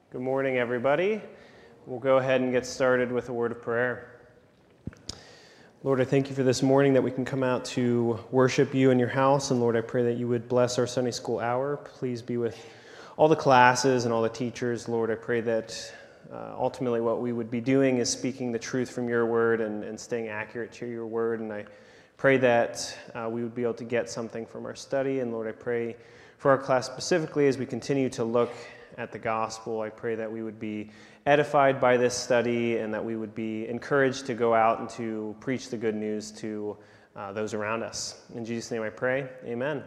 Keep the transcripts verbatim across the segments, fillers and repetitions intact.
Good morning, everybody. We'll go ahead and get started with a word of prayer. Lord, I thank you for this morning that we can come out to worship you in your house. And Lord, I pray that you would bless our Sunday school hour. Please be with all the classes and all the teachers. Lord, I pray that uh, ultimately what we would be doing is speaking the truth from your word and, and staying accurate to your word. And I pray that uh, we would be able to get something from our study. And Lord, I pray for our class specifically as we continue to look at the gospel. I pray that we would be edified by this study and that we would be encouraged to go out and to preach the good news to uh, those around us. In Jesus' name I pray, amen.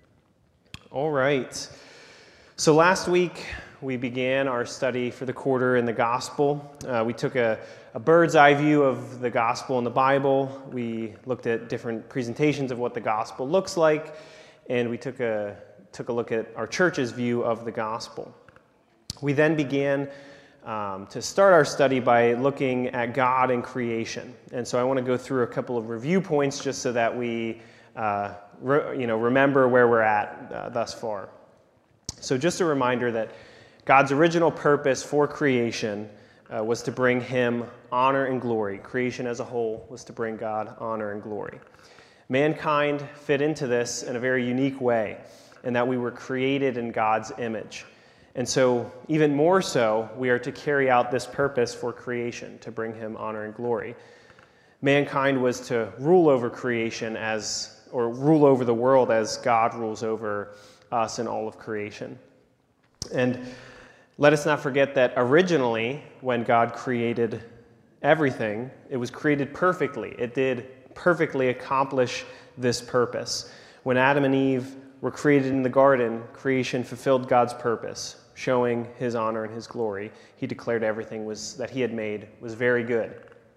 All right. So last week we began our study for the quarter in the gospel. Uh, we took a, a bird's eye view of the gospel in the Bible. We looked at different presentations of what the gospel looks like, and we took a took a look at our church's view of the gospel. We then began um, to start our study by looking at God and creation. And so I want to go through a couple of review points just so that we uh, re- you know, remember where we're at uh, thus far. So just a reminder that God's original purpose for creation uh, was to bring him honor and glory. Creation as a whole was to bring God honor and glory. Mankind fit into this in a very unique way, in that we were created in God's image. And so, even more so, we are to carry out this purpose for creation, to bring him honor and glory. Mankind was to rule over creation as, or rule over the world as God rules over us and all of creation. And let us not forget that originally, when God created everything, it was created perfectly. It did perfectly accomplish this purpose. When Adam and Eve were created in the garden, creation fulfilled God's purpose, showing his honor and his glory. He declared everything was that he had made was very good.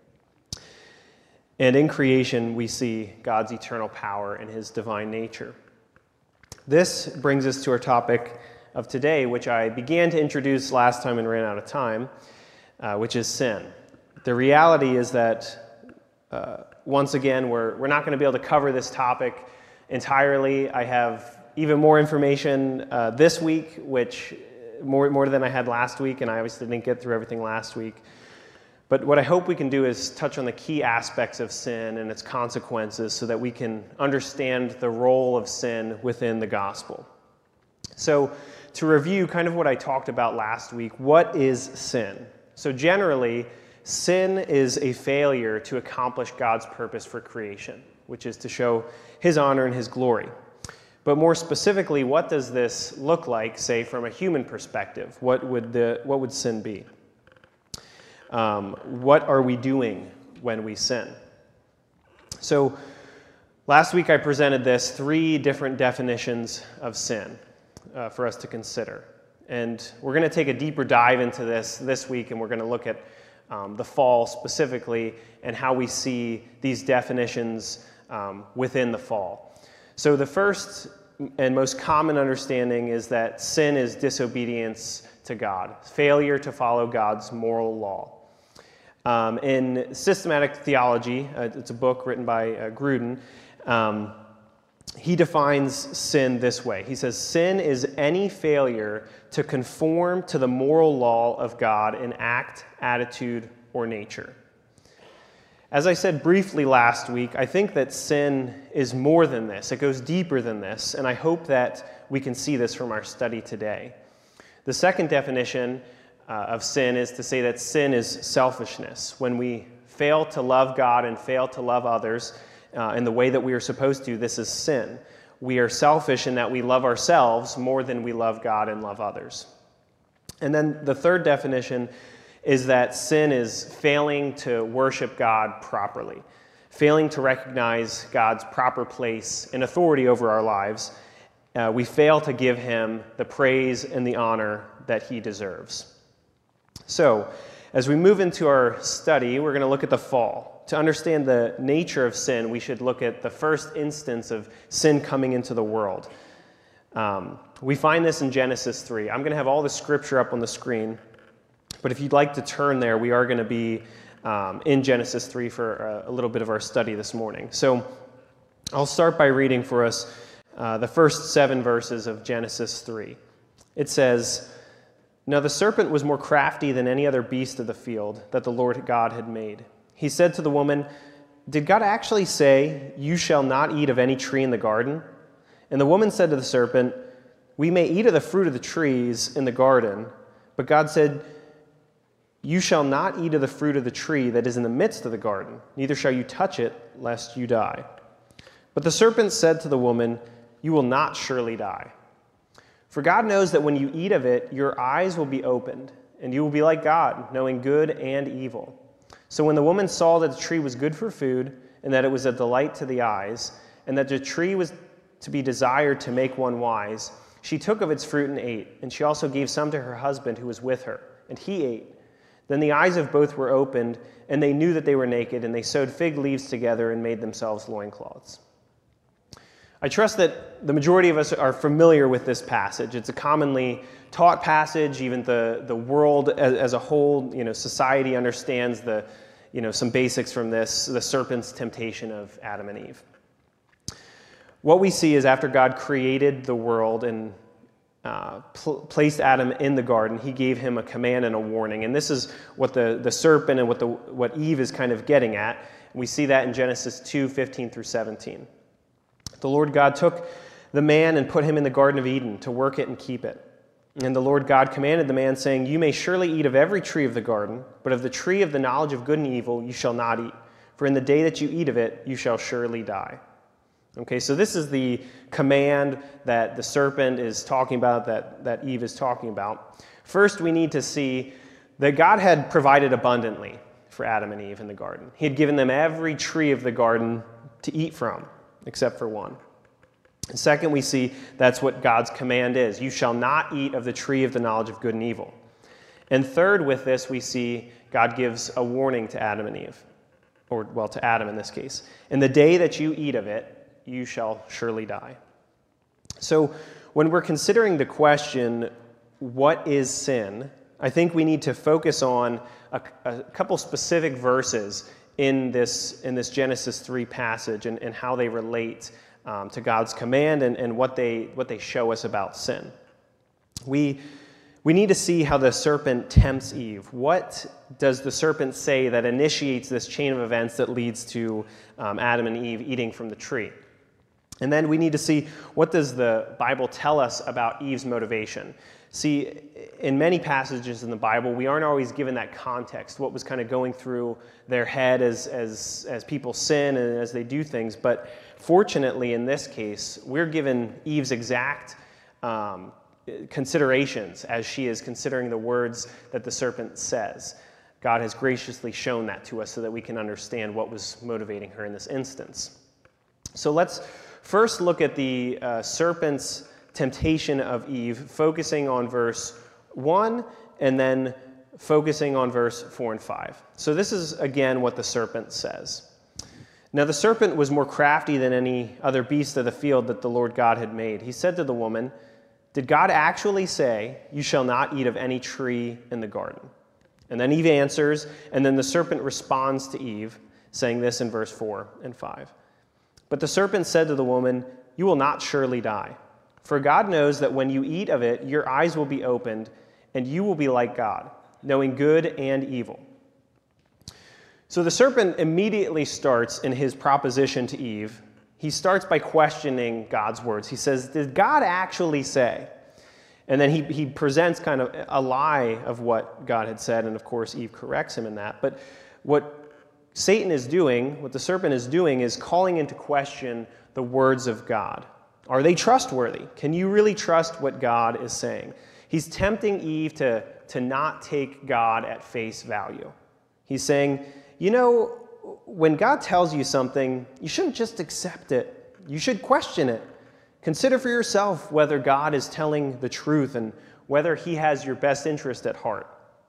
And in creation, we see God's eternal power and his divine nature. This brings us to our topic of today, which I began to introduce last time and ran out of time, uh, which is sin. The reality is that, uh, once again, we're, we're not going to be able to cover this topic entirely. I have even more information uh, this week, which more more than I had last week, and I obviously didn't get through everything last week. But what I hope we can do is touch on the key aspects of sin and its consequences so that we can understand the role of sin within the gospel. So to review kind of what I talked about last week, what is sin? So generally, sin is a failure to accomplish God's purpose for creation, which is to show his honor and his glory. But more specifically, what does this look like, say, from a human perspective? What would the what would sin be? Um, what are we doing when we sin? So last week I presented this three different definitions of sin uh, for us to consider. And we're going to take a deeper dive into this this week, and we're going to look at um, the fall specifically and how we see these definitions um, within the fall. So the first and most common understanding is that sin is disobedience to God, failure to follow God's moral law. Um, in Systematic Theology, uh, it's a book written by uh, Grudem, um, he defines sin this way. He says, sin is any failure to conform to the moral law of God in act, attitude, or nature. As I said briefly last week, I think that sin is more than this. It goes deeper than this, and I hope that we can see this from our study today. The second definition uh, of sin is to say that sin is selfishness. When we fail to love God and fail to love others uh, in the way that we are supposed to, this is sin. We are selfish in that we love ourselves more than we love God and love others. And then the third definition is that sin is failing to worship God properly, failing to recognize God's proper place and authority over our lives. Uh, we fail to give him the praise and the honor that he deserves. So, as we move into our study, we're going to look at the fall. To understand the nature of sin, we should look at the first instance of sin coming into the world. Um, we find this in Genesis three. I'm going to have all the scripture up on the screen. But if you'd like to turn there, we are going to be um, in Genesis three for a, a little bit of our study this morning. So I'll start by reading for us uh, the first seven verses of Genesis three. It says, Now the serpent was more crafty than any other beast of the field that the Lord God had made. He said to the woman, "Did God actually say, 'You shall not eat of any tree in the garden?'" And the woman said to the serpent, "We may eat of the fruit of the trees in the garden, but God said, 'You shall not eat of the fruit of the tree that is in the midst of the garden, neither shall you touch it, lest you die.' But the serpent said to the woman, 'You will not surely die. For God knows that when you eat of it, your eyes will be opened, and you will be like God, knowing good and evil.' So when the woman saw that the tree was good for food, and that it was a delight to the eyes, and that the tree was to be desired to make one wise, she took of its fruit and ate, and she also gave some to her husband who was with her, and he ate. Then the eyes of both were opened, and they knew that they were naked, and they sewed fig leaves together and made themselves loincloths." I trust that the majority of us are familiar with this passage. It's a commonly taught passage. Even the, the world as, as a whole, you know, society understands the, you know, some basics from this, the serpent's temptation of Adam and Eve. What we see is after God created the world and uh, pl- placed Adam in the garden, he gave him a command and a warning. And this is what the, the serpent and what, the, what Eve is kind of getting at. We see that in Genesis two, fifteen through seventeen. The Lord God took the man and put him in the Garden of Eden to work it and keep it. And the Lord God commanded the man, saying, "You may surely eat of every tree of the garden, but of the tree of the knowledge of good and evil you shall not eat. For in the day that you eat of it, you shall surely die." Okay, so this is the command that the serpent is talking about, that, that Eve is talking about. First, we need to see that God had provided abundantly for Adam and Eve in the garden. He had given them every tree of the garden to eat from, except for one. And second, we see that's what God's command is. You shall not eat of the tree of the knowledge of good and evil. And third, with this, we see God gives a warning to Adam and Eve, or, well, to Adam in this case. In the day that you eat of it, you shall surely die. So when we're considering the question, what is sin, I think we need to focus on a, a couple specific verses in this, in this Genesis three passage and, and how they relate um, to God's command and, and what they, what they show us about sin. We, we need to see how the serpent tempts Eve. What does the serpent say that initiates this chain of events that leads to um, Adam and Eve eating from the tree? And then we need to see, what does the Bible tell us about Eve's motivation? See, in many passages in the Bible, we aren't always given that context, what was kind of going through their head as, as, as people sin and as they do things. But fortunately, in this case, we're given Eve's exact um, considerations as she is considering the words that the serpent says. God has graciously shown that to us so that we can understand what was motivating her in this instance. So let's first look at the uh, serpent's temptation of Eve, focusing on verse one and then focusing on verse four and five. So this is, again, what the serpent says. Now the serpent was more crafty than any other beast of the field that the Lord God had made. He said to the woman, "Did God actually say, 'You shall not eat of any tree in the garden?'" And then Eve answers, and then the serpent responds to Eve, saying this in verse four and five. "But the serpent said to the woman, 'You will not surely die. For God knows that when you eat of it, your eyes will be opened, and you will be like God, knowing good and evil.'" So the serpent immediately starts in his proposition to Eve. He starts by questioning God's words. He says, "Did God actually say?" And then he, he presents kind of a lie of what God had said, and of course Eve corrects him in that. But what Satan is doing, what the serpent is doing, is calling into question the words of God. Are they trustworthy? Can you really trust what God is saying? He's tempting Eve to, to not take God at face value. He's saying, you know, when God tells you something, you shouldn't just accept it. You should question it. Consider for yourself whether God is telling the truth and whether he has your best interest at heart.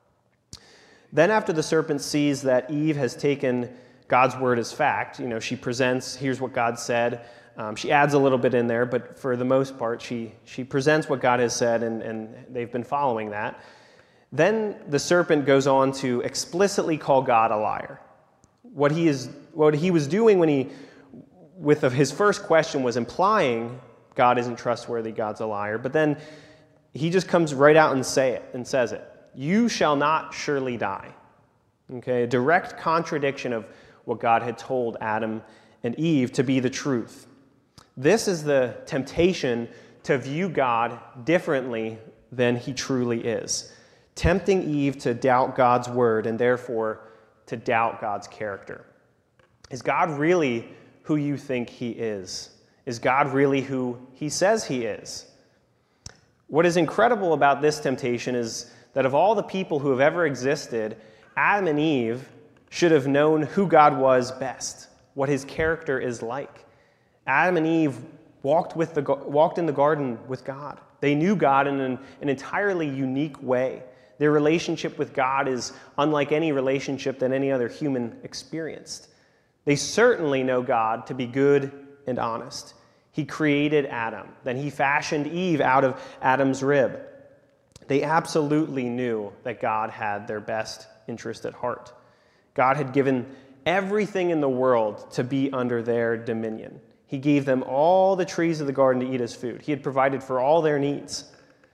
Then after the serpent sees that Eve has taken God's word as fact, you know, she presents, here's what God said. Um, she adds a little bit in there, but for the most part, she, she presents what God has said, and, and they've been following that. Then the serpent goes on to explicitly call God a liar. What he is, what he was doing when he, with his first question, was implying God isn't trustworthy, God's a liar. But then he just comes right out and say it and says it. You shall not surely die. Okay, a direct contradiction of what God had told Adam and Eve to be the truth. This is the temptation to view God differently than he truly is, tempting Eve to doubt God's word and therefore to doubt God's character. Is God really who you think he is? Is God really who he says he is? What is incredible about this temptation is that of all the people who have ever existed, Adam and Eve should have known who God was best, what his character is like. Adam and Eve walked, with the, walked in the garden with God. They knew God in an, an entirely unique way. Their relationship with God is unlike any relationship that any other human experienced. They certainly know God to be good and honest. He created Adam. Then he fashioned Eve out of Adam's rib. They absolutely knew that God had their best interest at heart. God had given everything in the world to be under their dominion. He gave them all the trees of the garden to eat as food. He had provided for all their needs.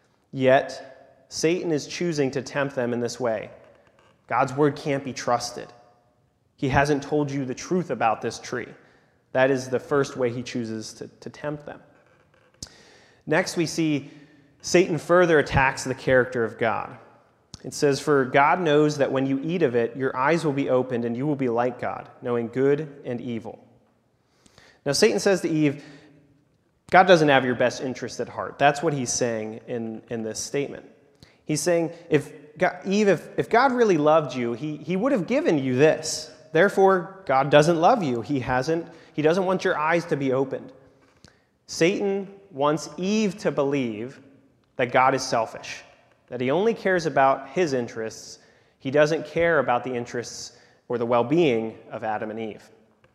Yet, Satan is choosing to tempt them in this way. God's word can't be trusted. He hasn't told you the truth about this tree. That is the first way he chooses to, to tempt them. Next, we see Satan further attacks the character of God. It says, "For God knows that when you eat of it, your eyes will be opened and you will be like God, knowing good and evil." Now, Satan says to Eve, God doesn't have your best interest at heart. That's what he's saying in, in this statement. He's saying, if God, Eve, if, if God really loved you, he, he would have given you this. Therefore, God doesn't love you. He hasn't. He doesn't want your eyes to be opened. Satan wants Eve to believe that God is selfish, that he only cares about his interests. He doesn't care about the interests or the well-being of Adam and Eve.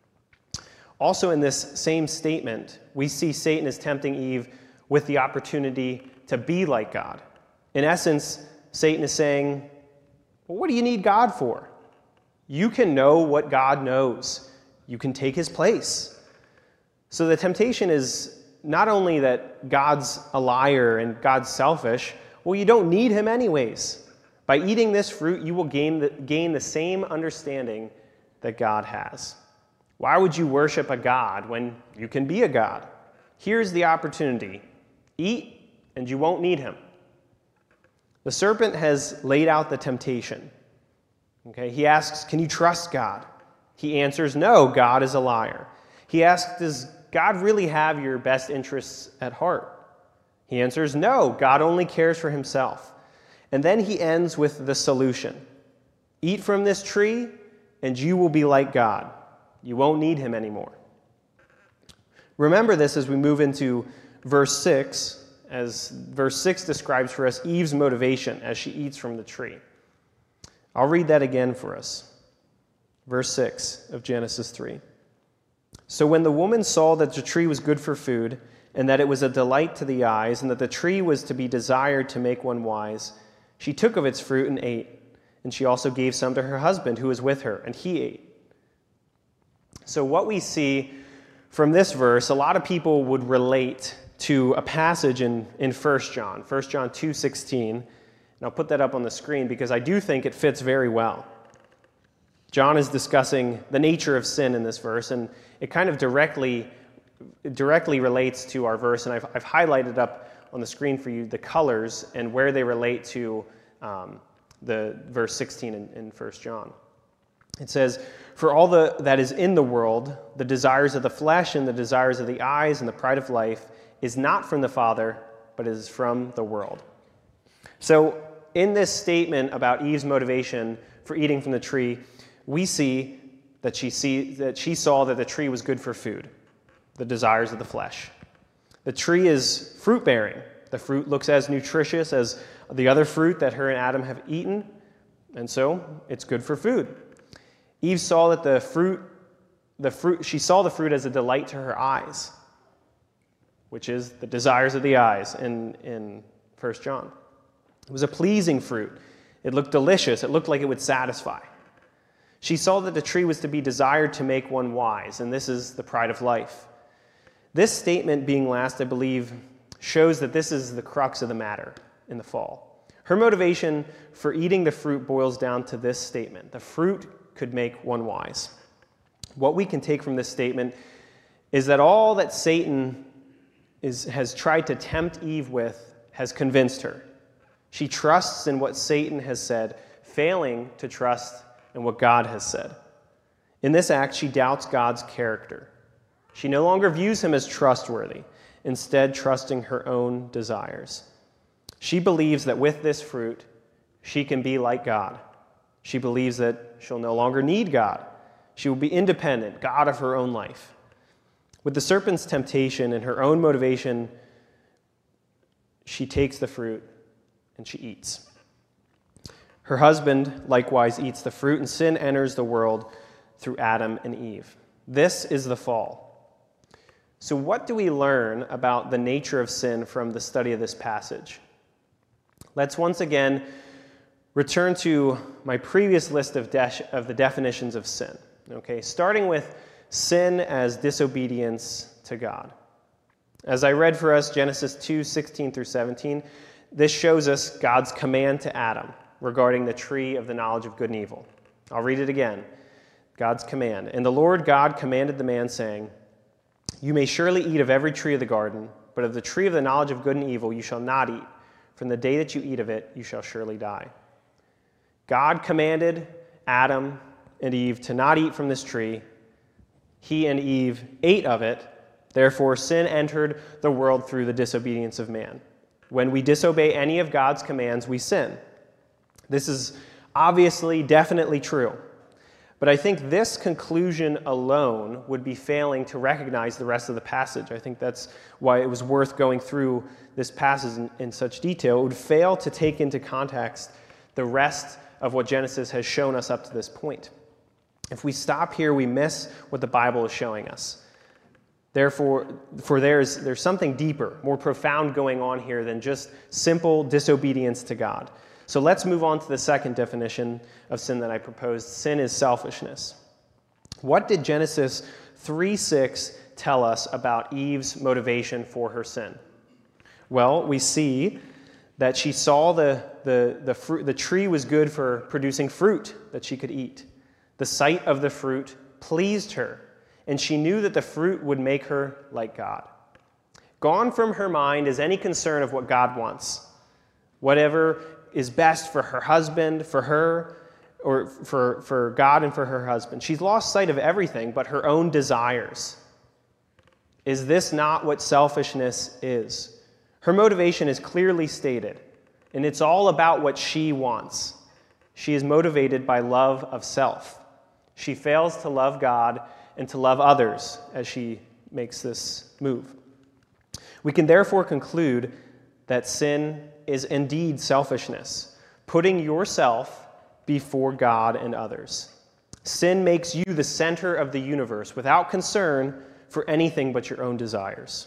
Also in this same statement, we see Satan is tempting Eve with the opportunity to be like God. In essence, Satan is saying, well, what do you need God for? You can know what God knows. You can take his place. So the temptation is not only that God's a liar and God's selfish, well, you don't need him anyways. By eating this fruit, you will gain the, gain the same understanding that God has. Why would you worship a God when you can be a God? Here's the opportunity. Eat, and you won't need him. The serpent has laid out the temptation. Okay, he asks, can you trust God? He answers, no, God is a liar. He asks, does God really have your best interests at heart? He answers, no, God only cares for himself. And then he ends with the solution. Eat from this tree, and you will be like God. You won't need him anymore. Remember this as we move into verse six, as verse six describes for us Eve's motivation as she eats from the tree. I'll read that again for us. Verse six of Genesis three. So when the woman saw that the tree was good for food, and that it was a delight to the eyes, and that the tree was to be desired to make one wise, she took of its fruit and ate. And she also gave some to her husband who was with her, and he ate. So what we see from this verse, a lot of people would relate to a passage in, in First John, First John two sixteen. And I'll put that up on the screen because I do think it fits very well. John is discussing the nature of sin in this verse, and it kind of directly, directly relates to our verse. And I've, I've highlighted up on the screen for you the colors and where they relate to um, the verse sixteen in, in First John. It says, for all the, that is in the world, the desires of the flesh and the desires of the eyes and the pride of life is not from the Father, but is from the world. So in this statement about Eve's motivation for eating from the tree, we see that she, see, that she saw that the tree was good for food, the desires of the flesh. The tree is fruit-bearing. The fruit looks as nutritious as the other fruit that her and Adam have eaten, and so it's good for food. Eve saw that the fruit, the fruit, she saw the fruit as a delight to her eyes, which is the desires of the eyes in, in First John. It was a pleasing fruit. It looked delicious. It looked like it would satisfy. She saw that the tree was to be desired to make one wise, and this is the pride of life. This statement being last, I believe, shows that this is the crux of the matter. in the fall. Her motivation for eating the fruit boils down to this statement: the fruit could make one wise. What we can take from this statement is that all that Satan is, has tried to tempt Eve with has convinced her. She trusts in what Satan has said, failing to trust in what God has said. In this act, she doubts God's character. She no longer views him as trustworthy, instead trusting her own desires. She believes that with this fruit, she can be like God. She believes that she'll no longer need God. She will be independent, God of her own life. With the serpent's temptation and her own motivation, she takes the fruit and she eats. Her husband likewise eats the fruit, and sin enters the world through Adam and Eve. This is the fall. So what do we learn about the nature of sin from the study of this passage? Let's once again return to my previous list of, de- of the definitions of sin. Okay, starting with sin as disobedience to God. As I read for us Genesis two, sixteen through seventeen, this shows us God's command to Adam regarding the tree of the knowledge of good and evil. I'll read it again. God's command. And the Lord God commanded the man, saying, "You may surely eat of every tree of the garden, but of the tree of the knowledge of good and evil you shall not eat. From the day that you eat of it, you shall surely die." God commanded Adam and Eve to not eat from this tree. He and Eve ate of it. Therefore, sin entered the world through the disobedience of man. When we disobey any of God's commands, we sin. This is obviously, definitely true. But I think this conclusion alone would be failing to recognize the rest of the passage. I think that's why it was worth going through this passage in, in such detail. It would fail to take into context the rest of what Genesis has shown us up to this point. If we stop here, we miss what the Bible is showing us. Therefore, for there's, there's something deeper, more profound going on here than just simple disobedience to God. So let's move on to the second definition of sin that I proposed. Sin is selfishness. What did Genesis three six tell us about Eve's motivation for her sin? Well, we see that she saw the, the, the, fruit, the tree was good for producing fruit that she could eat. The sight of the fruit pleased her, and she knew that the fruit would make her like God. Gone from her mind is any concern of what God wants. Whatever is best for her husband, for her, or for, for God and for her husband. She's lost sight of everything but her own desires. Is this not what selfishness is? Her motivation is clearly stated, and it's all about what she wants. She is motivated by love of self. She fails to love God and to love others as she makes this move. We can therefore conclude that sin is indeed selfishness, putting yourself before God and others. Sin makes you the center of the universe without concern for anything but your own desires.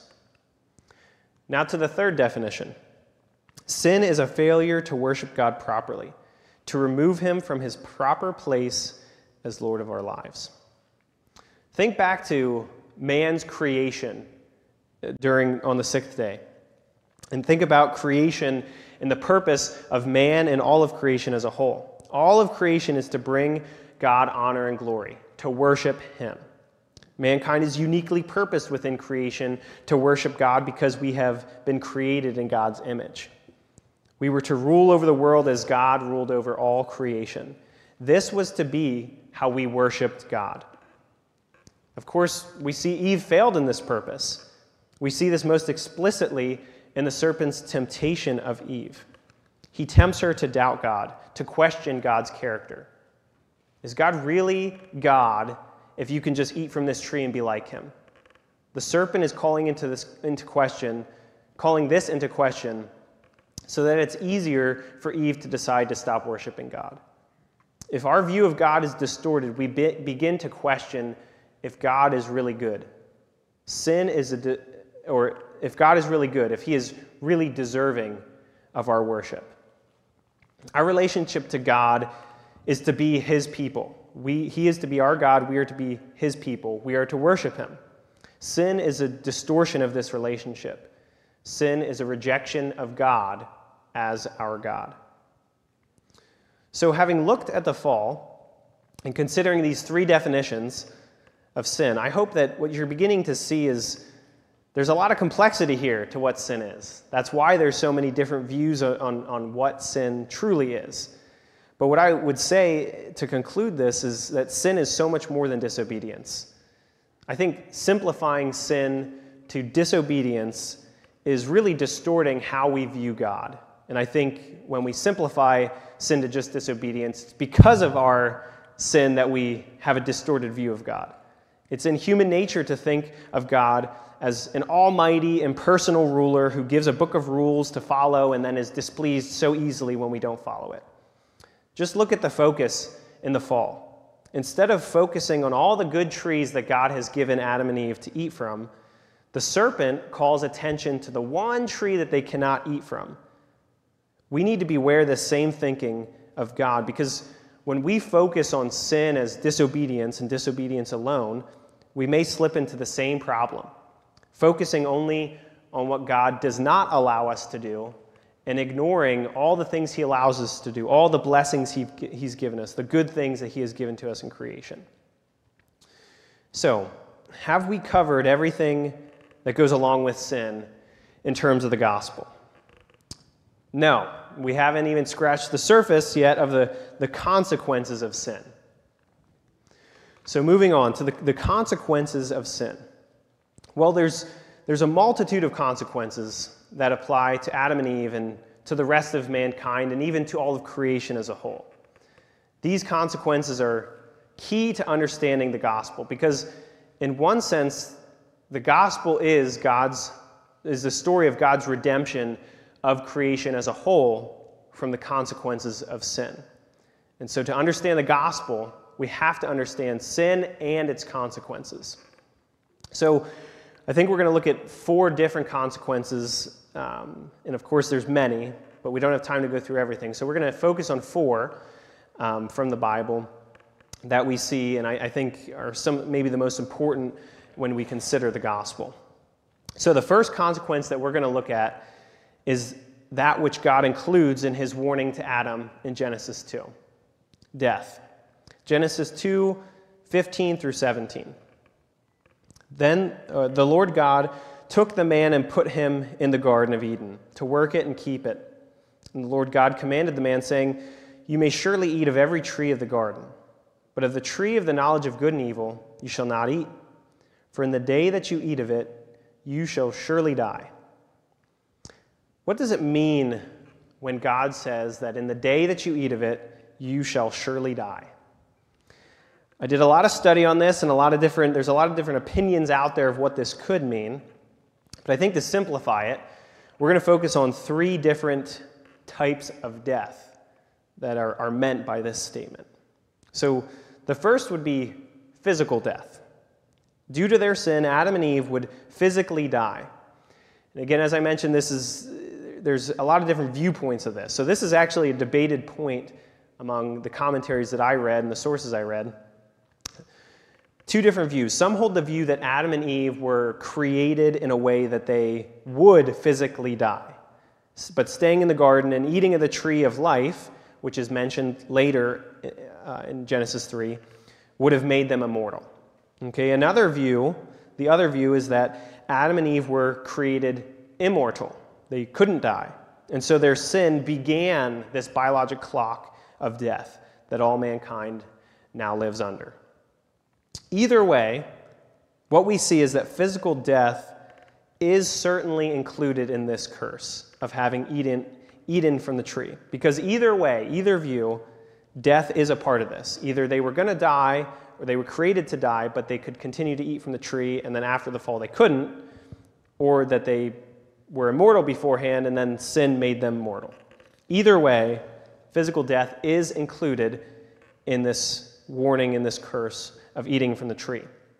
Now to the third definition. Sin is a failure to worship God properly, to remove him from his proper place as Lord of our lives. Think back to man's creation during on the sixth day. And think about creation and the purpose of man and all of creation as a whole. All of creation is to bring God honor and glory, to worship him. Mankind is uniquely purposed within creation to worship God because we have been created in God's image. We were to rule over the world as God ruled over all creation. This was to be how we worshiped God. Of course, we see Eve failed in this purpose. We see this most explicitly in the serpent's temptation of Eve. He tempts her to doubt God, to question God's character. Is God really God if you can just eat from this tree and be like him? The serpent is calling into this into question, calling this into question so that it's easier for Eve to decide to stop worshiping God. If our view of God is distorted, we be, begin to question if God is really good. Sin is a de, or if God is really good, if he is really deserving of our worship. Our relationship to God is to be his people. We, he is to be our God. We are to be his people. We are to worship him. Sin is a distortion of this relationship. Sin is a rejection of God as our God. So having looked at the fall and considering these three definitions of sin, I hope that what you're beginning to see is there's a lot of complexity here to what sin is. That's why there's so many different views on, on what sin truly is. But what I would say to conclude this is that sin is so much more than disobedience. I think simplifying sin to disobedience is really distorting how we view God. And I think when we simplify sin to just disobedience, it's because of our sin that we have a distorted view of God. It's in human nature to think of God as an almighty, impersonal ruler who gives a book of rules to follow and then is displeased so easily when we don't follow it. Just look at the focus in the fall. Instead of focusing on all the good trees that God has given Adam and Eve to eat from, the serpent calls attention to the one tree that they cannot eat from. We need to beware this same thinking of God, because when we focus on sin as disobedience and disobedience alone, we may slip into the same problem, focusing only on what God does not allow us to do and ignoring all the things he allows us to do, all the blessings he, he's given us, the good things that he has given to us in creation. So, have we covered everything that goes along with sin in terms of the gospel? No, we haven't even scratched the surface yet of the, the consequences of sin. So moving on to the, the consequences of sin. Well, there's, there's a multitude of consequences that apply to Adam and Eve and to the rest of mankind and even to all of creation as a whole. These consequences are key to understanding the gospel because, in one sense, the gospel is God's is the story of God's redemption of creation as a whole from the consequences of sin. And so to understand the gospel, we have to understand sin and its consequences. So I think we're going to look at four different consequences, um, and of course there's many, but we don't have time to go through everything. So we're going to focus on four um, from the Bible that we see, and I, I think are some maybe the most important when we consider the gospel. So the first consequence that we're going to look at is that which God includes in his warning to Adam in Genesis two, death. Genesis two, fifteen through seventeen. Then uh, the Lord God took the man and put him in the Garden of Eden to work it and keep it. And the Lord God commanded the man, saying, "You may surely eat of every tree of the garden, but of the tree of the knowledge of good and evil you shall not eat. For in the day that you eat of it, you shall surely die." What does it mean when God says that in the day that you eat of it, you shall surely die? I did a lot of study on this, and a lot of different, there's a lot of different opinions out there of what this could mean. But I think to simplify it, we're going to focus on three different types of death that are, are meant by this statement. So the first would be physical death. Due to their sin, Adam and Eve would physically die. And again, as I mentioned, this is there's a lot of different viewpoints of this. So this is actually a debated point among the commentaries that I read and the sources I read. Two different views. Some hold the view that Adam and Eve were created in a way that they would physically die. But staying in the garden and eating of the tree of life, which is mentioned later uh, in Genesis three, would have made them immortal. Okay, another view, the other view is that Adam and Eve were created immortal. They couldn't die. And so their sin began this biologic clock of death that all mankind now lives under. Either way, what we see is that physical death is certainly included in this curse of having eaten, eaten from the tree. Because either way, either view, death is a part of this. Either they were going to die or they were created to die, but they could continue to eat from the tree, and then after the fall they couldn't, or that they were immortal beforehand and then sin made them mortal. Either way, physical death is included in this warning, in this curse of eating from the tree.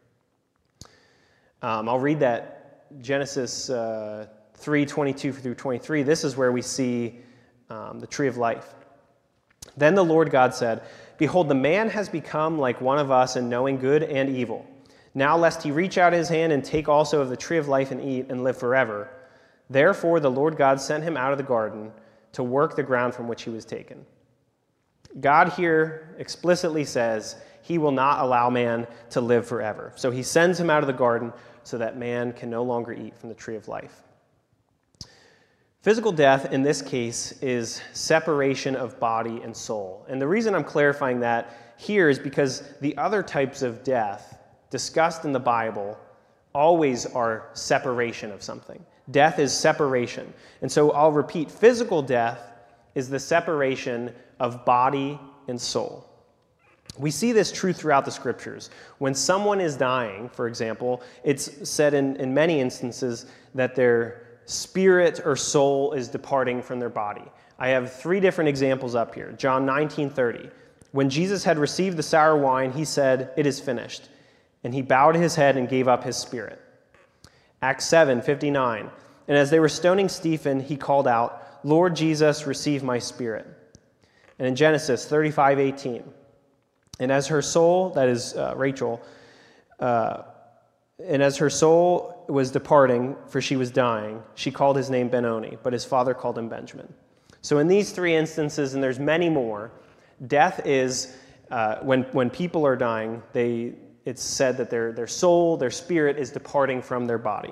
Um, I'll read that Genesis uh, three, twenty-two through twenty-three. This is where we see um, the tree of life. Then the Lord God said, "Behold, the man has become like one of us in knowing good and evil. Now lest he reach out his hand and take also of the tree of life and eat and live forever. Therefore the Lord God sent him out of the garden to work the ground from which he was taken. God here explicitly says he will not allow man to live forever. So he sends him out of the garden so that man can no longer eat from the tree of life. Physical death in this case is separation of body and soul. And the reason I'm clarifying that here is because the other types of death discussed in the Bible always are separation of something. Death is separation. And so I'll repeat, physical death is the separation of body and soul. We see this truth throughout the scriptures. When someone is dying, for example, it's said in, in many instances that their spirit or soul is departing from their body. I have three different examples up here. John nineteen thirty. When Jesus had received the sour wine, he said, "It is finished." And he bowed his head and gave up his spirit. Acts seven fifty-nine. And as they were stoning Stephen, he called out, "Lord Jesus, receive my spirit." And in Genesis thirty-five eighteen. And as her soul, that is uh, Rachel, uh, and as her soul was departing, for she was dying, she called his name Benoni, but his father called him Benjamin. So in these three instances, and there's many more, death is, uh, when, when people are dying, they, it's said that their, their soul, their spirit is departing from their body.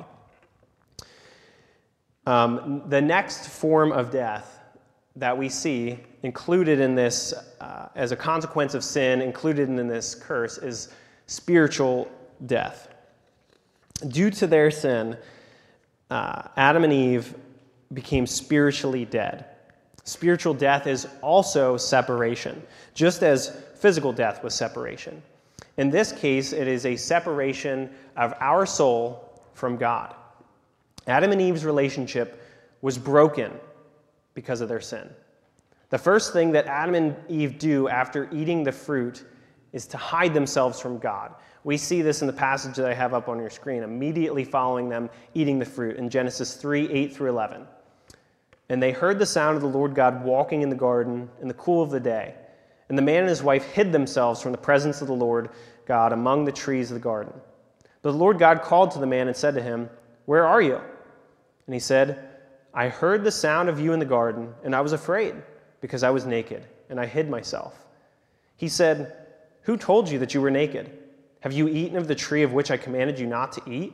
Um, the next form of death that we see included in this, uh, as a consequence of sin, included in this curse, is spiritual death. Due to their sin, uh, Adam and Eve became spiritually dead. Spiritual death is also separation, just as physical death was separation. In this case, it is a separation of our soul from God. Adam and Eve's relationship was broken because of their sin. The first thing that Adam and Eve do after eating the fruit is to hide themselves from God. We see this in the passage that I have up on your screen, immediately following them eating the fruit in Genesis three, eight through eleven. And they heard the sound of the Lord God walking in the garden in the cool of the day. And the man and his wife hid themselves from the presence of the Lord God among the trees of the garden. But the Lord God called to the man and said to him, "Where are you?" And he said, "I heard the sound of you in the garden, and I was afraid, because I was naked, and I hid myself." He said, "Who told you that you were naked? Have you eaten of the tree of which I commanded you not to eat?"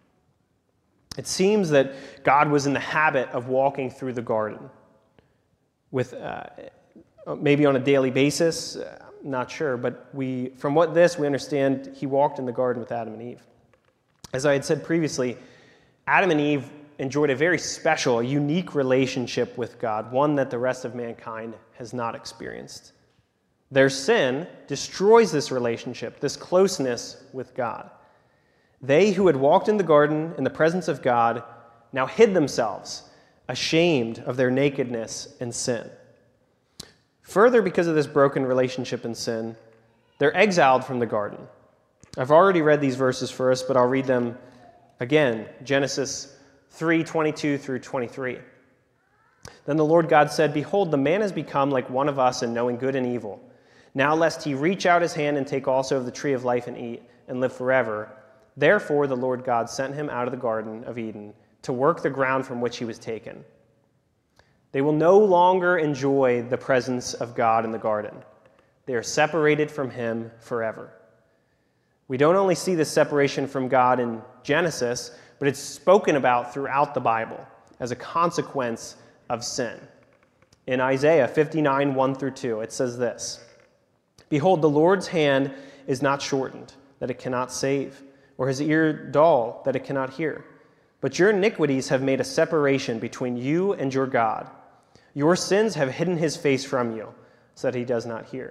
It seems that God was in the habit of walking through the garden, with uh, maybe on a daily basis, uh, not sure, but we, from what this we understand, he walked in the garden with Adam and Eve. As I had said previously, Adam and Eve enjoyed a very special, a unique relationship with God, one that the rest of mankind has not experienced. Their sin destroys this relationship, this closeness with God. They who had walked in the garden in the presence of God now hid themselves, ashamed of their nakedness and sin. Further, because of this broken relationship and sin, they're exiled from the garden. I've already read these verses for us, but I'll read them again. Genesis three, twenty-two through twenty-three. Then the Lord God said, "Behold, the man has become like one of us in knowing good and evil. Now lest he reach out his hand and take also of the tree of life and eat and live forever. Therefore the Lord God sent him out of the Garden of Eden to work the ground from which he was taken." They will no longer enjoy the presence of God in the garden. They are separated from him forever. We don't only see this separation from God in Genesis, but it's spoken about throughout the Bible as a consequence of sin. In Isaiah fifty-nine, one through two, it says this, "Behold, the Lord's hand is not shortened, that it cannot save, or his ear dull, that it cannot hear. But your iniquities have made a separation between you and your God. Your sins have hidden his face from you, so that he does not hear."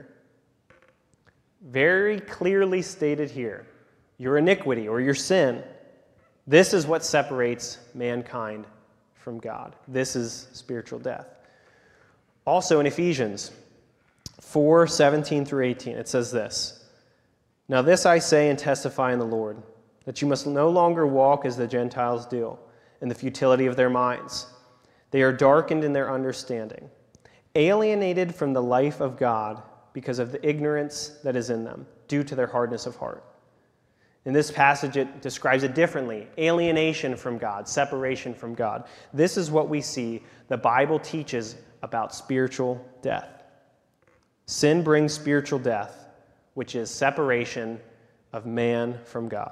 Very clearly stated here, your iniquity or your sin, this is what separates mankind from God. This is spiritual death. Also in Ephesians four, seventeen through eighteen, it says this, "Now this I say and testify in the Lord, that you must no longer walk as the Gentiles do, in the futility of their minds. They are darkened in their understanding, alienated from the life of God because of the ignorance that is in them, due to their hardness of heart. In this passage, it describes it differently: alienation from God, separation from God. This is what we see the Bible teaches about spiritual death. Sin brings spiritual death, which is separation of man from God.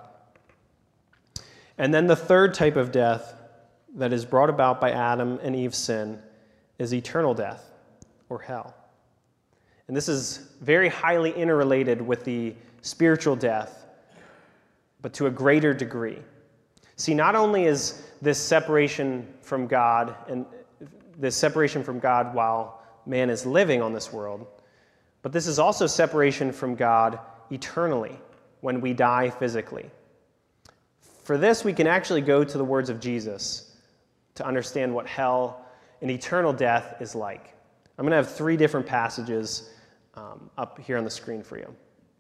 And then the third type of death that is brought about by Adam and Eve's sin is eternal death, or hell. And this is very highly interrelated with the spiritual death, but to a greater degree. See, not only is this separation from God, and this separation from God while man is living on this world, but this is also separation from God eternally when we die physically. For this, we can actually go to the words of Jesus to understand what hell and eternal death is like. I'm going to have three different passages um, up here on the screen for you.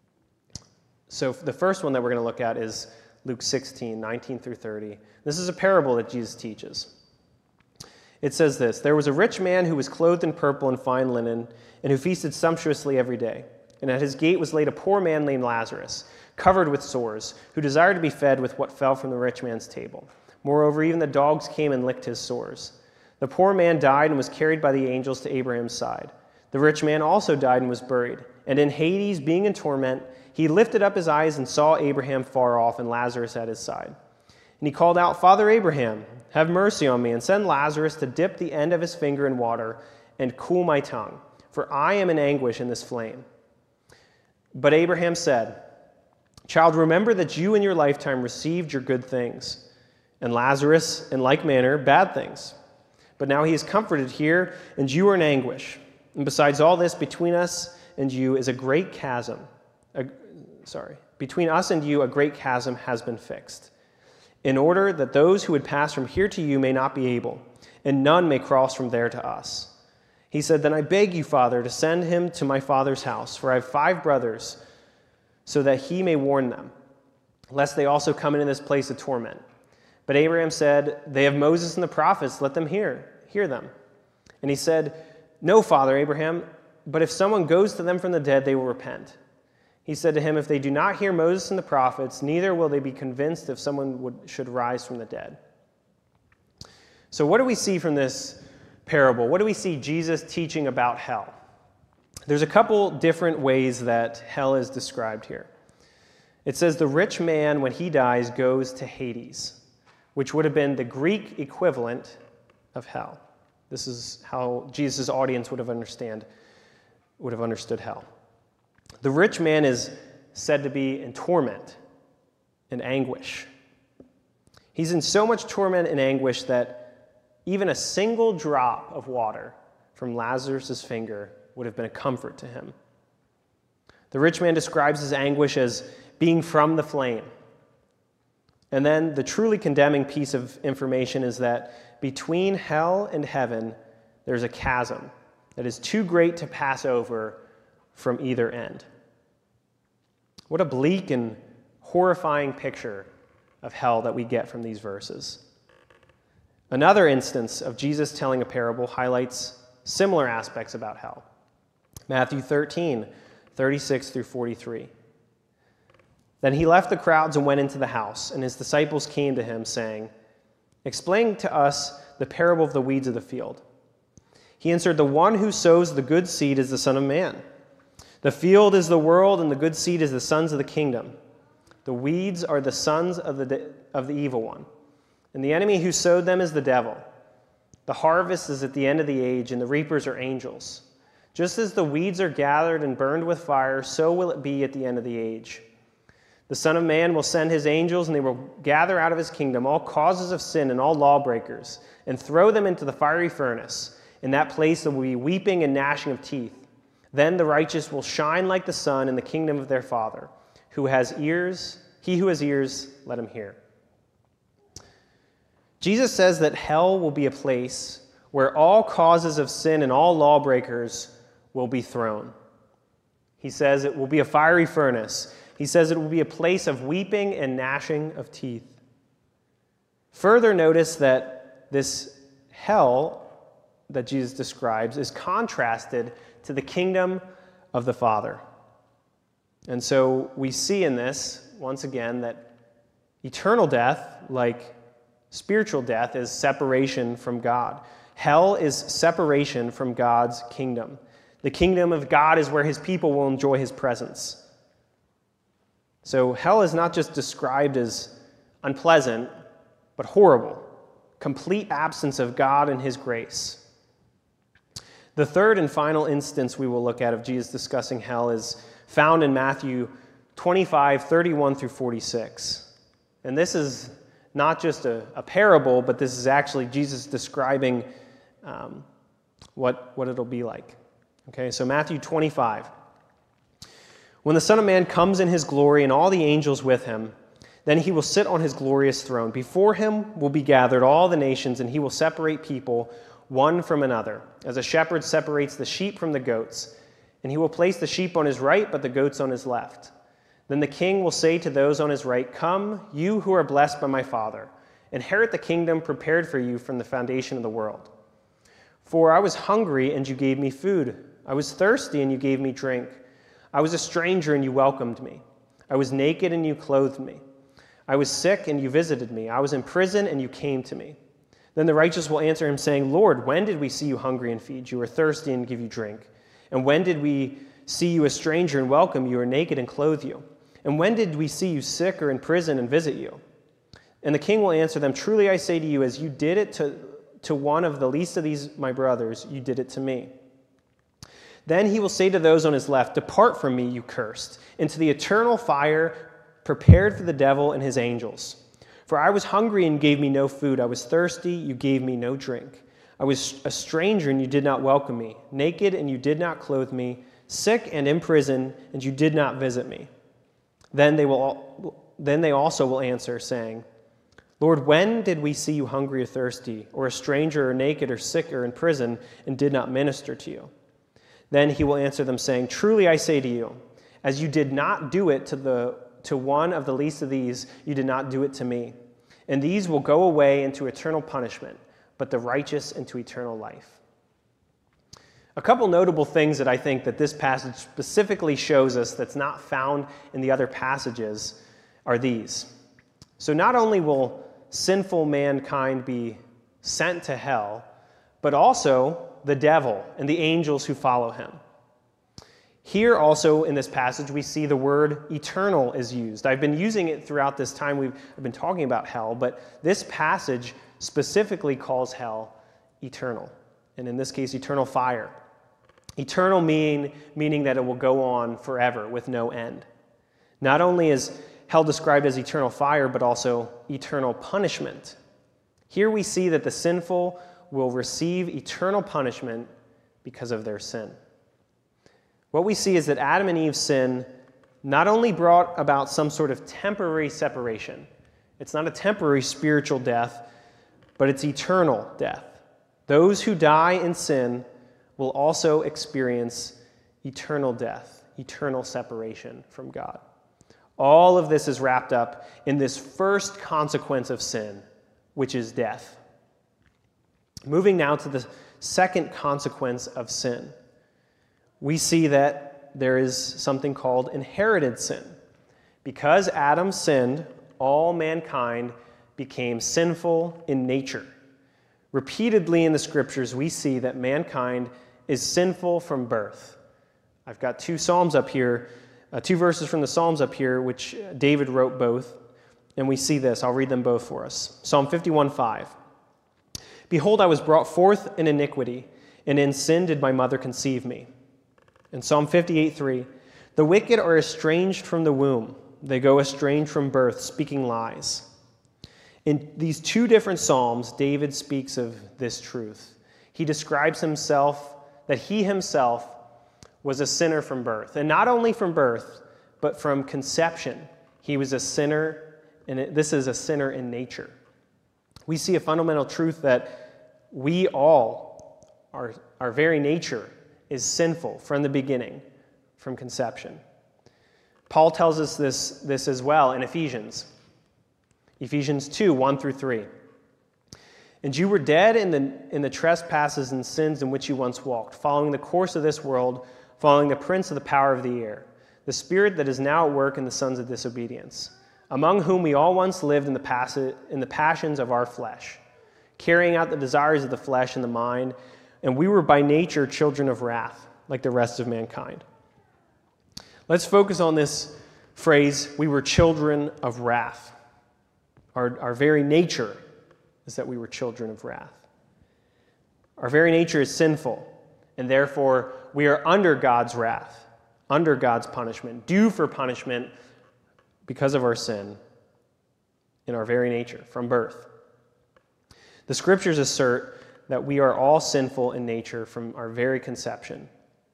So the first one that we're going to look at is Luke sixteen, nineteen through thirty. This is a parable that Jesus teaches. It says this: "There was a rich man who was clothed in purple and fine linen, and who feasted sumptuously every day. And at his gate was laid a poor man named Lazarus, covered with sores, who desired to be fed with what fell from the rich man's table. Moreover, even the dogs came and licked his sores. The poor man died and was carried by the angels to Abraham's side. The rich man also died and was buried. And in Hades, being in torment, he lifted up his eyes and saw Abraham far off and Lazarus at his side. And he called out, 'Father Abraham, have mercy on me, and send Lazarus to dip the end of his finger in water and cool my tongue, for I am in anguish in this flame.' But Abraham said, 'Child, remember that you in your lifetime received your good things, and Lazarus, in like manner, bad things. But now he is comforted here, and you are in anguish. And besides all this, between us and you is a great chasm. A, sorry, between us and you a great chasm has been fixed, in order that those who would pass from here to you may not be able, and none may cross from there to us.' He said, 'Then I beg you, Father, to send him to my father's house, for I have five brothers, so that he may warn them, lest they also come into this place of torment.' But Abraham said, 'They have Moses and the prophets, let them hear, hear them.' And he said, 'No, Father Abraham, but if someone goes to them from the dead, they will repent.' He said to him, 'If they do not hear Moses and the prophets, neither will they be convinced if someone would, should rise from the dead.'" So what do we see from this parable? What do we see Jesus teaching about hell? There's a couple different ways that hell is described here. It says the rich man, when he dies, goes to Hades, which would have been the Greek equivalent of hell. This is how Jesus' audience would have understand, would have understood hell. The rich man is said to be in torment and anguish. He's in so much torment and anguish that even a single drop of water from Lazarus' finger would have been a comfort to him. The rich man describes his anguish as being from the flame. And then the truly condemning piece of information is that between hell and heaven, there's a chasm that is too great to pass over from either end. What a bleak and horrifying picture of hell that we get from these verses. Another instance of Jesus telling a parable highlights similar aspects about hell. Matthew thirteen, thirty-six through forty-three. "Then he left the crowds and went into the house, and his disciples came to him, saying, 'Explain to us the parable of the weeds of the field.' He answered, 'The one who sows the good seed is the Son of Man. The field is the world, and the good seed is the sons of the kingdom. The weeds are the sons of the, of the evil one, and the enemy who sowed them is the devil. The harvest is at the end of the age, and the reapers are angels. Just as the weeds are gathered and burned with fire, so will it be at the end of the age. The Son of Man will send his angels, and they will gather out of his kingdom all causes of sin and all lawbreakers, and throw them into the fiery furnace. In that place there will be weeping and gnashing of teeth. Then the righteous will shine like the sun in the kingdom of their Father. Who has ears, he who has ears, let him hear." Jesus says that hell will be a place where all causes of sin and all lawbreakers will be thrown. He says it will be a fiery furnace. He says it will be a place of weeping and gnashing of teeth. Further, notice that this hell that Jesus describes is contrasted to the kingdom of the Father. And so we see in this, once again, that eternal death, like spiritual death, is separation from God. Hell is separation from God's kingdom. The kingdom of God is where his people will enjoy his presence. So hell is not just described as unpleasant, but horrible. Complete absence of God and his grace. The third and final instance we will look at of Jesus discussing hell is found in Matthew twenty-five, thirty-one through forty-six. And this is not just a, a parable, but this is actually Jesus describing um, what, what it'll be like. Okay, so Matthew twenty-five. When the Son of Man comes in his glory and all the angels with him, then he will sit on his glorious throne. Before him will be gathered all the nations, and he will separate people one from another, as a shepherd separates the sheep from the goats. And he will place the sheep on his right, but the goats on his left. Then the king will say to those on his right, "Come, you who are blessed by my Father, inherit the kingdom prepared for you from the foundation of the world. For I was hungry, and you gave me food. I was thirsty, and you gave me drink. I was a stranger, and you welcomed me. I was naked, and you clothed me. I was sick, and you visited me. I was in prison, and you came to me." Then the righteous will answer him, saying, "Lord, when did we see you hungry and feed you, or thirsty and give you drink? And when did we see you a stranger and welcome you, or naked and clothe you? And when did we see you sick or in prison and visit you?" And the king will answer them, "Truly I say to you, as you did it to, to one of the least of these my brothers, you did it to me." Then he will say to those on his left, "Depart from me, you cursed, into the eternal fire prepared for the devil and his angels. For I was hungry, and you gave me no food. I was thirsty, you gave me no drink. I was a stranger, and you did not welcome me. Naked, and you did not clothe me. Sick and in prison, and you did not visit me." Then they will. Then they also will answer, saying, "Lord, when did we see you hungry or thirsty, or a stranger or naked or sick or in prison, and did not minister to you?" Then he will answer them, saying, "Truly I say to you, as you did not do it to the to one of the least of these, you did not do it to me. And these will go away into eternal punishment, but the righteous into eternal life." A couple notable things that I think that this passage specifically shows us that's not found in the other passages are these. So not only will sinful mankind be sent to hell, but also the devil and the angels who follow him. Here also in this passage we see the word eternal is used. I've been using it throughout this time we've I've been talking about hell, but this passage specifically calls hell eternal, and in this case eternal fire. Eternal mean, meaning that it will go on forever with no end. Not only is hell described as eternal fire, but also eternal punishment. Here we see that the sinful will receive eternal punishment because of their sin. What we see is that Adam and Eve's sin not only brought about some sort of temporary separation. It's not a temporary spiritual death, but it's eternal death. Those who die in sin will also experience eternal death, eternal separation from God. All of this is wrapped up in this first consequence of sin, which is death. Moving now to the second consequence of sin, we see that there is something called inherited sin. Because Adam sinned, all mankind became sinful in nature. Repeatedly in the scriptures, we see that mankind is sinful from birth. I've got two Psalms up here, uh, two verses from the Psalms up here, which David wrote both, and we see this. I'll read them both for us. Psalm fifty-one five. "Behold, I was brought forth in iniquity, and in sin did my mother conceive me." In Psalm fifty-eight three, "The wicked are estranged from the womb. They go estranged from birth, speaking lies." In these two different Psalms, David speaks of this truth. He describes himself, that he himself was a sinner from birth. And not only from birth, but from conception. He was a sinner, and this is a sinner in nature. We see a fundamental truth that we all, our, our very nature, is sinful from the beginning, from conception. Paul tells us this, this as well in Ephesians. Ephesians two, one through three. "And you were dead in the, in the trespasses and sins in which you once walked, following the course of this world, following the prince of the power of the air, the spirit that is now at work in the sons of disobedience, among whom we all once lived in the, pass- in the passions of our flesh, carrying out the desires of the flesh and the mind, and we were by nature children of wrath, like the rest of mankind. Let's focus on this phrase, we were children of wrath. Our, our very nature is that we were children of wrath. Our very nature is sinful, and therefore we are under God's wrath, under God's punishment, due for punishment because of our sin in our very nature, from birth. The scriptures assert that we are all sinful in nature from our very conception.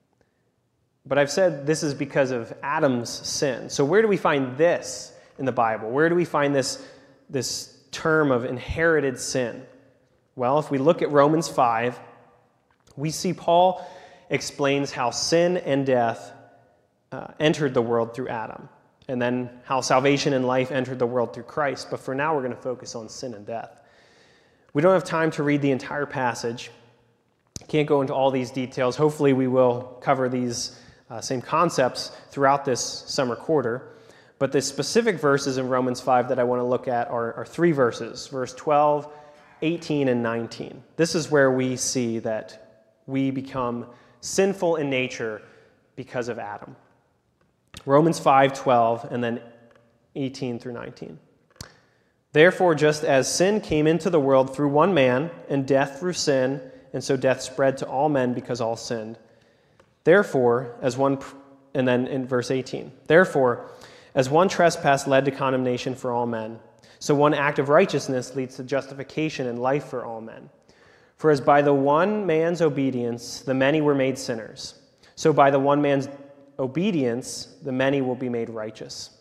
But I've said this is because of Adam's sin. So where do we find this in the Bible? Where do we find this, this term of inherited sin? Well, if we look at Romans five, we see Paul explains how sin and death uh, entered the world through Adam, and then how salvation and life entered the world through Christ. But for now, we're going to focus on sin and death. We don't have time to read the entire passage. Can't go into all these details. Hopefully, we will cover these uh, same concepts throughout this summer quarter. But the specific verses in Romans five that I want to look at are, are three verses, verse twelve, eighteen, and nineteen. This is where we see that we become sinful in nature because of Adam. Romans five, twelve, and then eighteen through nineteen. Therefore, just as sin came into the world through one man, and death through sin, and so death spread to all men because all sinned. Therefore, as one, and then in verse eighteen, therefore, as one trespass led to condemnation for all men, so one act of righteousness leads to justification and life for all men. For as by the one man's obedience the many were made sinners, so by the one man's obedience the many will be made righteous.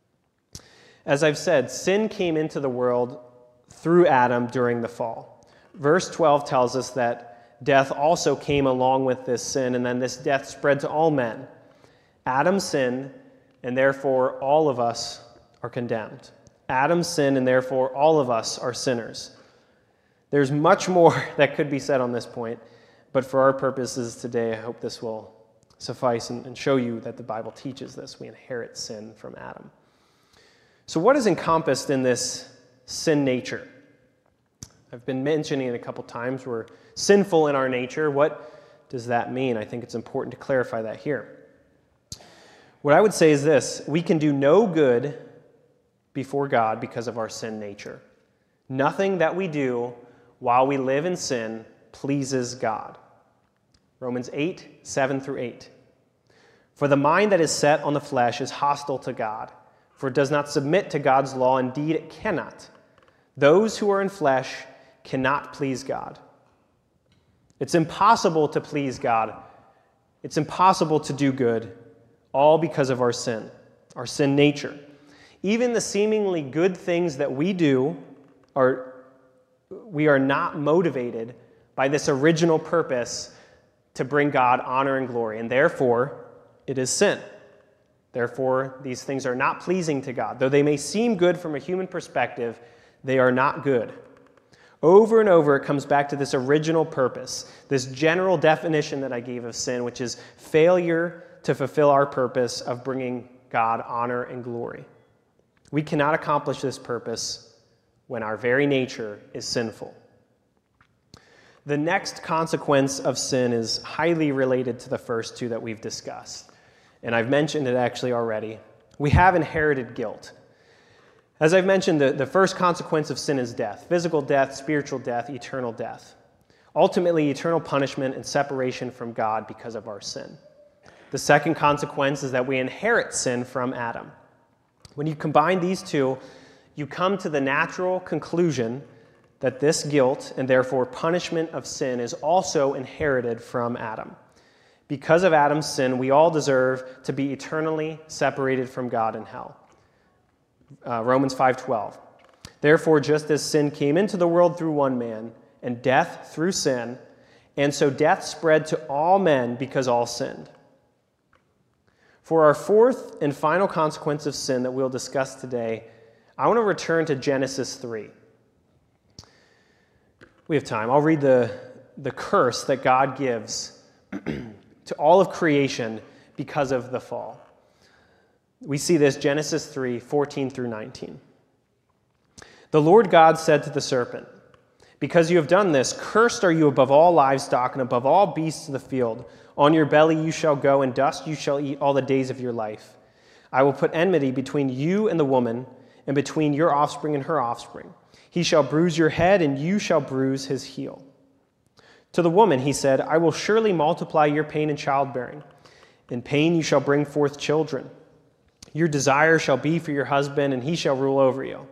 As I've said, sin came into the world through Adam during the fall. Verse twelve tells us that death also came along with this sin, and then this death spread to all men. Adam sinned, and therefore all of us are condemned. Adam sinned, and therefore all of us are sinners. There's much more that could be said on this point, but for our purposes today, I hope this will suffice and, and show you that the Bible teaches this. We inherit sin from Adam. So what is encompassed in this sin nature? I've been mentioning it a couple times. We're sinful in our nature. What does that mean? I think it's important to clarify that here. What I would say is this: we can do no good before God because of our sin nature. Nothing that we do while we live in sin pleases God. Romans eight, seven through eight. For the mind that is set on the flesh is hostile to God, for it does not submit to God's law. Indeed, it cannot. Those who are in flesh cannot please God. It's impossible to please God. It's impossible to do good, all because of our sin, our sin nature. Even the seemingly good things that we do, are we are not motivated by this original purpose to bring God honor and glory, and therefore it is sin. Therefore, these things are not pleasing to God. Though they may seem good from a human perspective, they are not good. Over and over, it comes back to this original purpose, this general definition that I gave of sin, which is failure to fulfill our purpose of bringing God honor and glory. We cannot accomplish this purpose when our very nature is sinful. The next consequence of sin is highly related to the first two that we've discussed. And I've mentioned it actually already. We have inherited guilt. As I've mentioned, the, the first consequence of sin is death. Physical death, spiritual death, eternal death. Ultimately, eternal punishment and separation from God because of our sin. The second consequence is that we inherit sin from Adam. When you combine these two, you come to the natural conclusion that this guilt and therefore punishment of sin is also inherited from Adam. Because of Adam's sin, we all deserve to be eternally separated from God in hell. Uh, Romans five twelve. Therefore, just as sin came into the world through one man, and death through sin, and so death spread to all men because all sinned. For our fourth and final consequence of sin that we'll discuss today, I want to return to Genesis three. We have time. I'll read the, the curse that God gives to all of creation because of the fall. We see this Genesis three, fourteen through nineteen. The Lord God said to the serpent, "Because you have done this, cursed are you above all livestock and above all beasts of the field. On your belly you shall go, and dust you shall eat all the days of your life. I will put enmity between you and the woman, and between your offspring and her offspring. He shall bruise your head, and you shall bruise his heel." To the woman he said, "I will surely multiply your pain in childbearing. In pain you shall bring forth children. Your desire shall be for your husband, and he shall rule over you."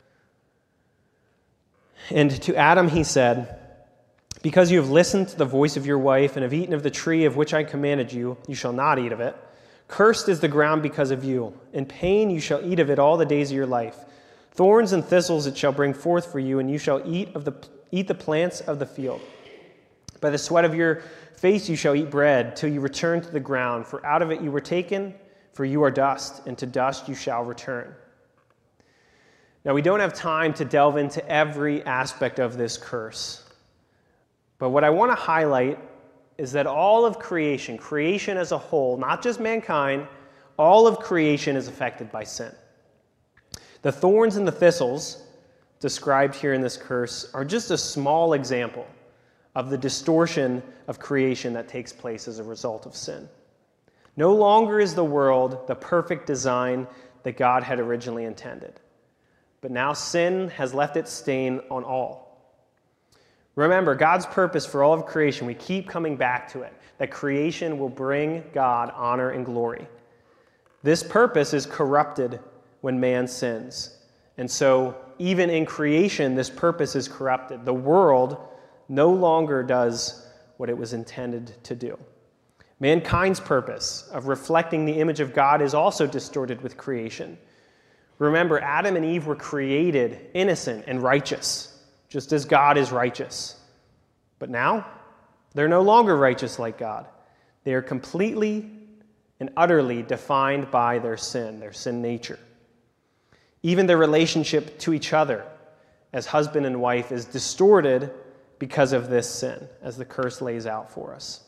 And to Adam he said, "Because you have listened to the voice of your wife and have eaten of the tree of which I commanded you, you shall not eat of it. Cursed is the ground because of you. In pain you shall eat of it all the days of your life. Thorns and thistles it shall bring forth for you, and you shall eat of the eat the plants of the field. By the sweat of your face you shall eat bread, till you return to the ground, for out of it you were taken, for you are dust, and to dust you shall return." Now, we don't have time to delve into every aspect of this curse. But what I want to highlight is that all of creation, creation as a whole, not just mankind, all of creation is affected by sin. The thorns and the thistles described here in this curse are just a small example of the distortion of creation that takes place as a result of sin. No longer is the world the perfect design that God had originally intended. But now sin has left its stain on all. Remember, God's purpose for all of creation, we keep coming back to it, that creation will bring God honor and glory. This purpose is corrupted when man sins. And so, even in creation, this purpose is corrupted. The world no longer does what it was intended to do. Mankind's purpose of reflecting the image of God is also distorted with creation. Remember, Adam and Eve were created innocent and righteous, just as God is righteous. But now, they're no longer righteous like God. They are completely and utterly defined by their sin, their sin nature. Even their relationship to each other as husband and wife is distorted because of this sin, as the curse lays out for us.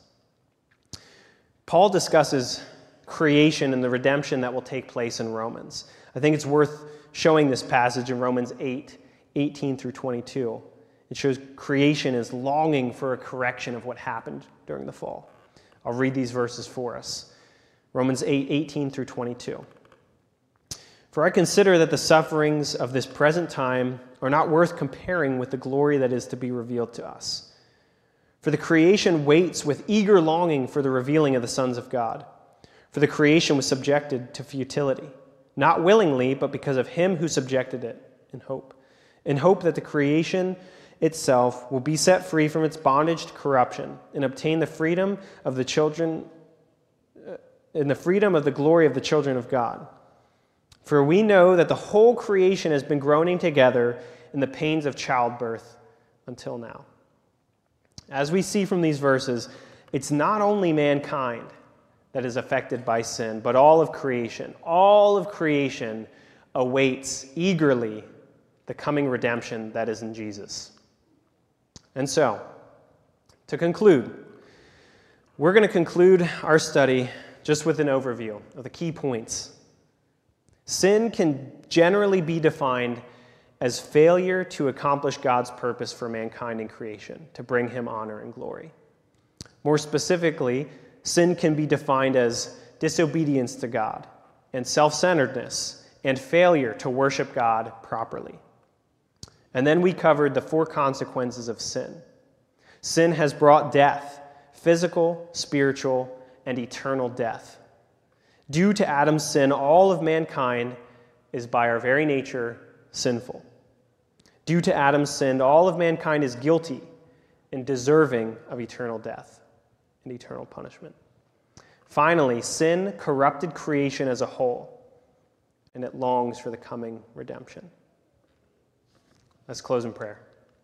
Paul discusses creation and the redemption that will take place in Romans. I think it's worth showing this passage in Romans eight, eighteen through twenty-two. It shows creation is longing for a correction of what happened during the fall. I'll read these verses for us. Romans eight, eighteen through twenty-two. "For I consider that the sufferings of this present time are not worth comparing with the glory that is to be revealed to us. For the creation waits with eager longing for the revealing of the sons of God. For the creation was subjected to futility, not willingly, but because of him who subjected it, in hope. In hope that the creation itself will be set free from its bondage to corruption and obtain the freedom of the children, uh, in the freedom of the glory of the children of God. For we know that the whole creation has been groaning together in the pains of childbirth until now." As we see from these verses, it's not only mankind that is affected by sin, but all of creation. All of creation awaits eagerly the coming redemption that is in Jesus. And so, to conclude, we're going to conclude our study just with an overview of the key points. Sin can generally be defined as failure to accomplish God's purpose for mankind in creation, to bring him honor and glory. More specifically, sin can be defined as disobedience to God and self-centeredness and failure to worship God properly. And then we covered the four consequences of sin. Sin has brought death, physical, spiritual, and eternal death. Due to Adam's sin, all of mankind is by our very nature sinful. Due to Adam's sin, all of mankind is guilty and deserving of eternal death and eternal punishment. Finally, sin corrupted creation as a whole, and it longs for the coming redemption. Let's close in prayer.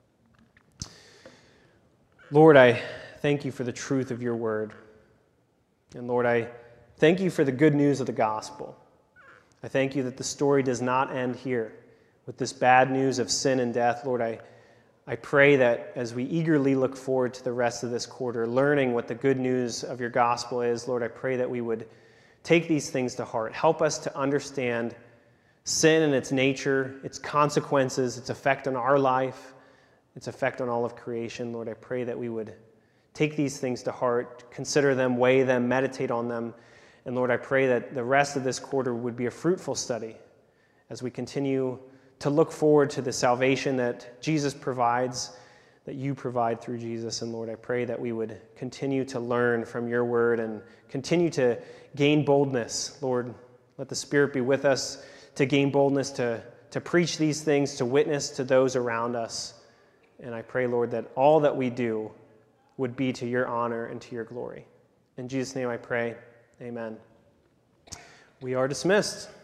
Lord, I thank you for the truth of your word. And Lord, I thank you for the good news of the gospel. I thank you that the story does not end here with this bad news of sin and death. Lord, I, I pray that as we eagerly look forward to the rest of this quarter, learning what the good news of your gospel is, Lord, I pray that we would take these things to heart. Help us to understand sin and its nature, its consequences, its effect on our life, its effect on all of creation. Lord, I pray that we would take these things to heart, consider them, weigh them, meditate on them. And Lord, I pray that the rest of this quarter would be a fruitful study as we continue to look forward to the salvation that Jesus provides, that you provide through Jesus. And Lord, I pray that we would continue to learn from your word and continue to gain boldness. Lord, let the Spirit be with us to gain boldness to, to preach these things, to witness to those around us. And I pray, Lord, that all that we do would be to your honor and to your glory. In Jesus' name I pray, amen. We are dismissed.